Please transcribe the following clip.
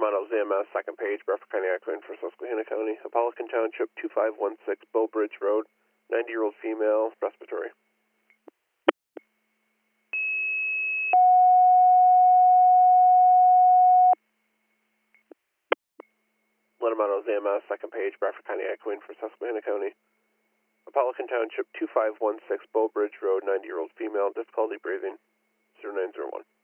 Model ZMS, second page, Bradford County Equine for Susquehanna County. Apollican Township, 2516 Bow Bridge Road, 90-year-old female, respiratory. Model ZMS, second page, Bradford County Equine for Susquehanna County. Apollican Township, 2516 Bow Bridge Road, 90-year-old female, difficulty breathing, 0901.